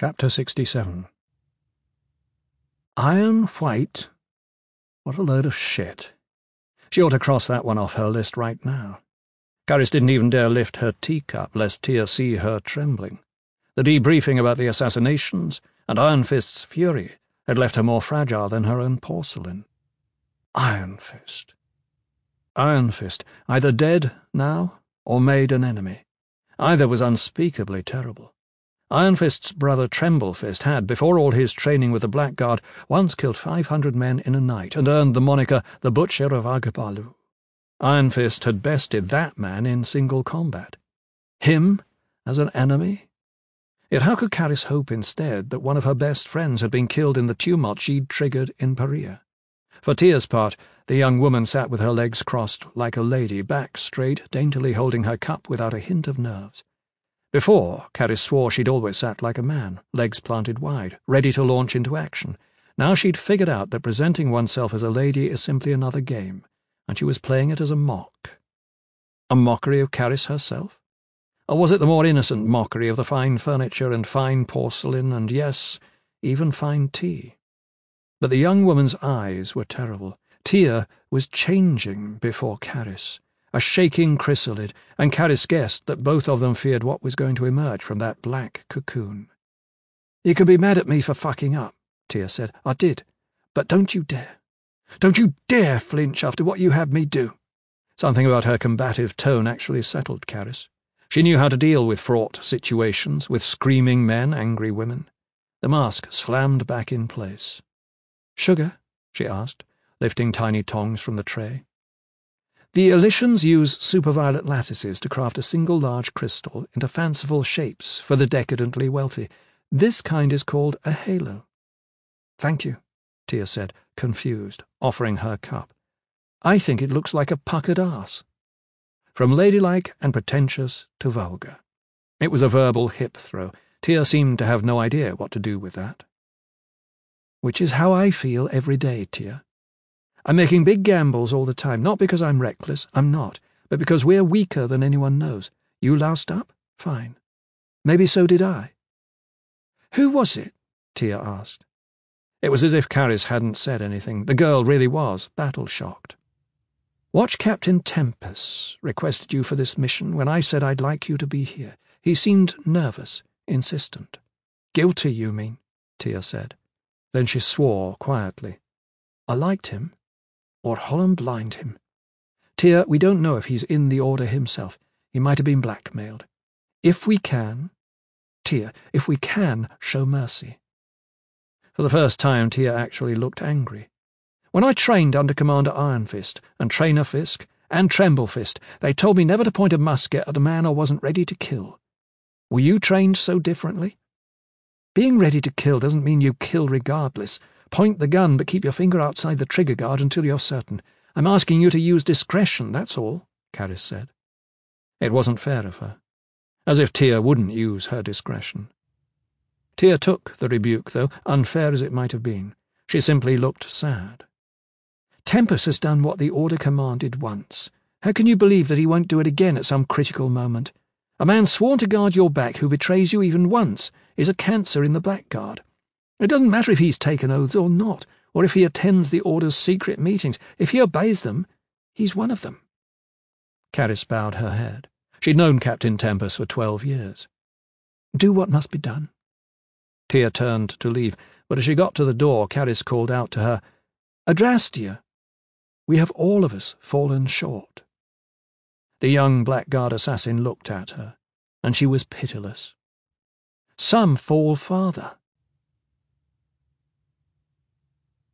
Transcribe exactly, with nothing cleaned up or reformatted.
Chapter sixty-seven. Iron White? What a load of shit. She ought to cross that one off her list right now. Caris didn't even dare lift her teacup, lest Tyr see her trembling. The debriefing about the assassinations and Iron Fist's fury had left her more fragile than her own porcelain. Iron Fist. Iron Fist, either dead now or made an enemy. Either was unspeakably terrible. Iron Fist's brother Tremble Fist had, before all his training with the Blackguard, once killed five hundred men in a night and earned the moniker the Butcher of Aghpalu. Iron Fist had bested that man in single combat. Him as an enemy? Yet how could Caris hope instead that one of her best friends had been killed in the tumult she'd triggered in Perea? For Tyr's part, the young woman sat with her legs crossed like a lady, back straight, daintily holding her cup without a hint of nerves. Before, Caris swore she'd always sat like a man, legs planted wide, ready to launch into action. Now she'd figured out that presenting oneself as a lady is simply another game, and she was playing it as a mock. A mockery of Caris herself? Or was it the more innocent mockery of the fine furniture and fine porcelain and, yes, even fine tea? But the young woman's eyes were terrible. Tyr was changing before Caris, a shaking chrysalid, and Caris guessed that both of them feared what was going to emerge from that black cocoon. "You can be mad at me for fucking up," Tyr said. "I did. But don't you dare. Don't you dare flinch after what you had me do." Something about her combative tone actually settled Caris. She knew how to deal with fraught situations, with screaming men, angry women. The mask slammed back in place. "Sugar?" she asked, lifting tiny tongs from the tray. The Elysians use superviolet lattices to craft a single large crystal into fanciful shapes for the decadently wealthy. This kind is called a halo. "Thank you," Tyr said, confused, offering her cup. "I think it looks like a puckered arse." From ladylike and pretentious to vulgar. It was a verbal hip throw. Tyr seemed to have no idea what to do with that. "Which is how I feel every day, Tyr. I'm making big gambles all the time, not because I'm reckless, I'm not, but because we're weaker than anyone knows. You loused up? Fine. Maybe so did I." "Who was it?" Tyr asked. It was as if Caris hadn't said anything. The girl really was battle-shocked. "Watch Captain Tempest requested you for this mission when I said I'd like you to be here. He seemed nervous, insistent." "Guilty, you mean," Tyr said. Then she swore quietly. "I liked him. Or Holland blind him. Tyr, we don't know if he's in the Order himself. He might have been blackmailed. If we can, Tyr, if we can, show mercy." For the first time, Tyr actually looked angry. "When I trained under Commander Iron Fist, and Trainer Fisk, and Tremble Fist, they told me never to point a musket at a man I wasn't ready to kill. Were you trained so differently? Being ready to kill doesn't mean you kill regardless. Point the gun, but keep your finger outside the trigger guard until you're certain. I'm asking you to use discretion, that's all," Caris said. It wasn't fair of her. As if Tyr wouldn't use her discretion. Tyr took the rebuke, though, unfair as it might have been. She simply looked sad. "Tempest has done what the Order commanded once. How can you believe that he won't do it again at some critical moment? A man sworn to guard your back who betrays you even once is a cancer in the Blackguard. It doesn't matter if he's taken oaths or not, or if he attends the Order's secret meetings. If he obeys them, he's one of them." Caris bowed her head. She'd known Captain Tempest for twelve years. "Do what must be done." Tyr turned to leave, but as she got to the door, Caris called out to her, "Adrastia, we have all of us fallen short." The young Blackguard assassin looked at her, and she was pitiless. "Some fall farther,"